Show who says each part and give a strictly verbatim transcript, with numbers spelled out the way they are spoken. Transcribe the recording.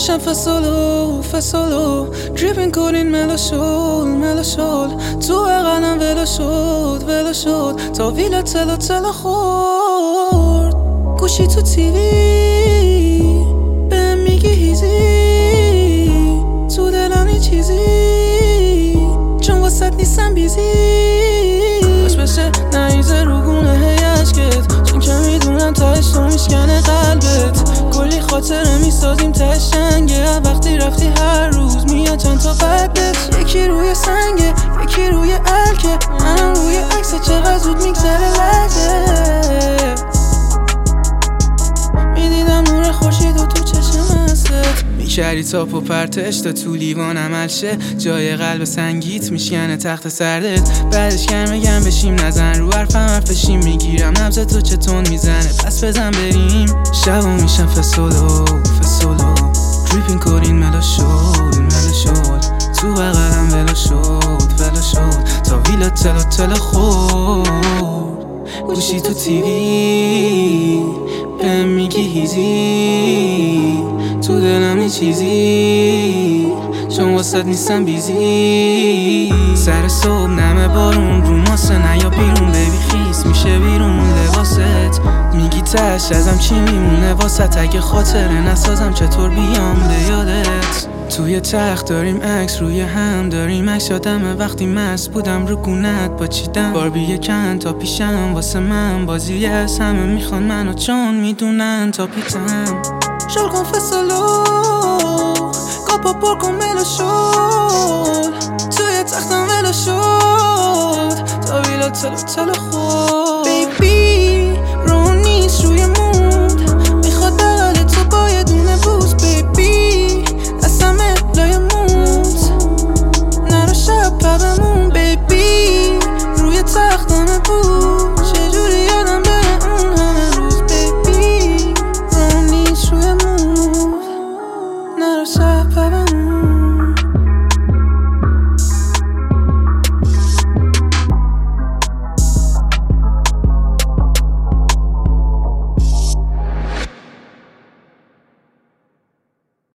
Speaker 1: میشم فسولو فسولو دریپین کنین ملا شول ملا شول تو بغلم ولا شد ولا شد تا ویلا تلا تلا خورد گوشی تو تیوی بهم میگی هیزی تو دلم یه چیزی چون واسط نیستم بیزی باش بشه نریزه رو گونه هی عشقت چون که میدونم تهش تو میشکنه قلبت کلی خاطره میسازیم تهش شنگه وقتی رفتی هر روز میاد چند تا بدت یکی روی سنگه یکی روی الکه منم روی عکس چقدر زود میگذره لحظه میدیدم نور خورشید و تو چشم هستت میکردی تاپ و پرتش تا تو لیوان عمل شه جای قلب سنگیت میشکنه تخت سردت بعدش گرم گرم بشیم نزن رو حرفم حرفشیم میگیرم نبض تو چتون میزنه پس بزن بریم شبا میشم فسولو فسولو دریپین کنین ملا شول ملا شول تو بغلم ولا شد ولا شد تا ویلا تلا تلا خورد گوشی تو تیوی بهم میگی هیزی تو دلم یه چیزی چون واسط نیستم بیزی سر صبح نمه بارون رو ماسه نیا بیرون بیبی خیس میشه بیرون لباست میگی تش ازم چی میمونه واسط اگه خاطره نسازم چطور بیام به یادت توی تخت داریم عکس روی هم داریم عکس یادمه وقتی مست بودم رو گونت با چیدم باربی یکن تا پیشم واسه من بازی از همه میخوان منو چون میدونن تا پیتم شل کن فسولو کاپا پر کن ملا شد توی تختم ولا شد تا ویلا تلو تلو خود